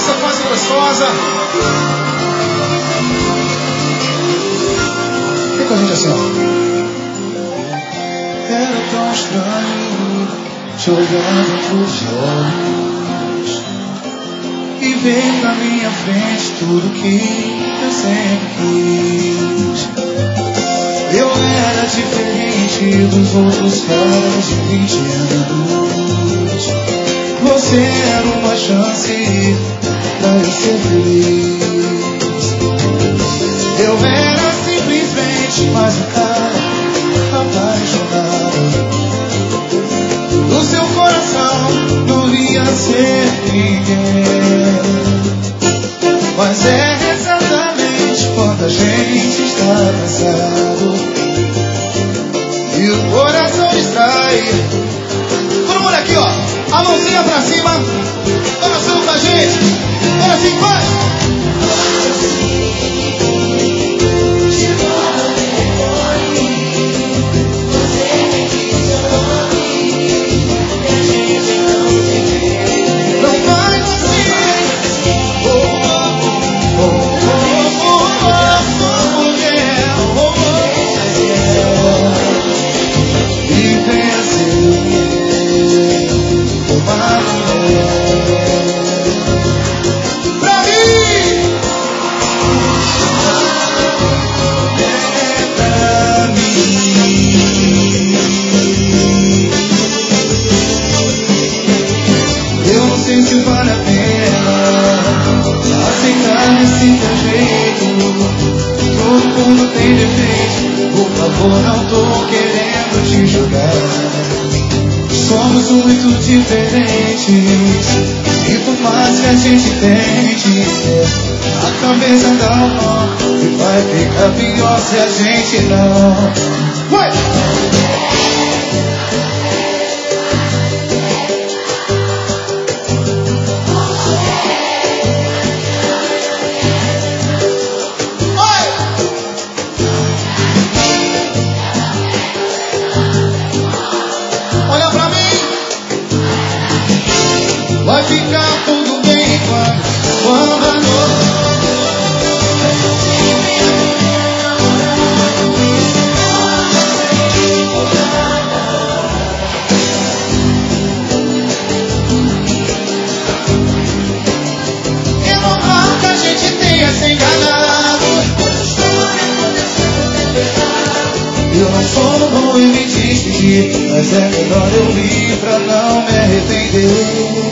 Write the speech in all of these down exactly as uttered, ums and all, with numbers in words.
essa fase gostosa. Vem com a gente assim, ó. Era tão estranho te olhando pros olhos e ver na minha frente tudo que eu sempre quis. Eu era diferente dos outros caras de vinte anos. Você era uma chance pra eu ser feliz. Eu era simplesmente mais um cara apaixonado. No seu coração não ia ser ninguém. Mas é exatamente quando a gente está cansado e o coração distrai. Todo mundo aqui, ó, a mãozinha pra cima, coração com a gente. Olha assim, vai! Não tô querendo te julgar. Somos muito diferentes e por mais que a gente tente, a cabeça dá um nó e vai ficar pior se a gente não. Vai! Vai ficar tudo bem quando, quando a noite é normal que a gente tenha se enganado. Eu não sou bom em me despedir, mas é melhor eu ir pra não me arrepender.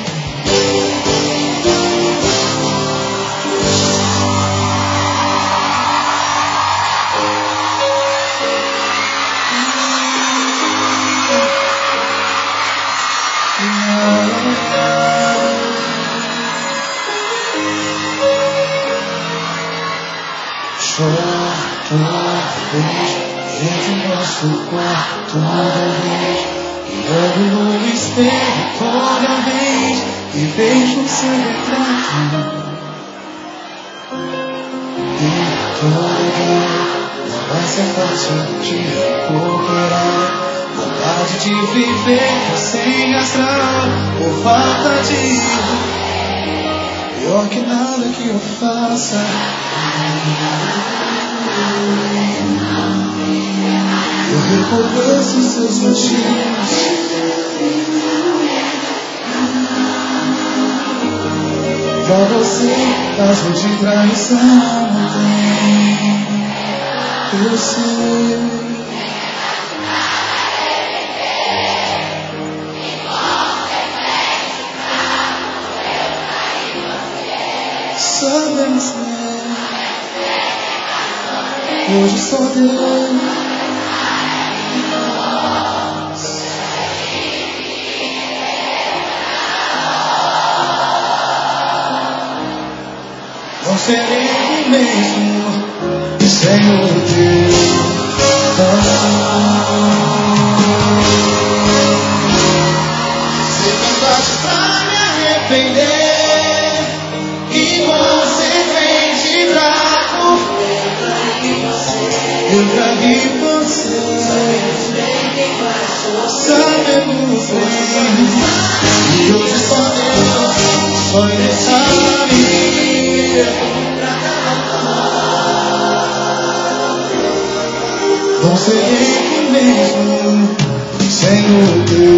Toda vez, dentro do nosso quarto, toda vez, e olho no espelho toda vez, e vejo seu retrato. E toda vez, não vai ser fácil te recuperar. Vontade de viver sem astral, por falta de pior que nada que eu faça. Eu reconheço seus motivos. Pra você, caso de traição não tem. Eu sei. Sabemos bem. Hoje só Deus. Não serei o mesmo sem o Deus. Se tentaste pra me arrepender, inconsequente e fraco, eu já vi você. Sabemos bem. E hoje só Deus, só Ele sabe. Não serei o mesmo sem o teu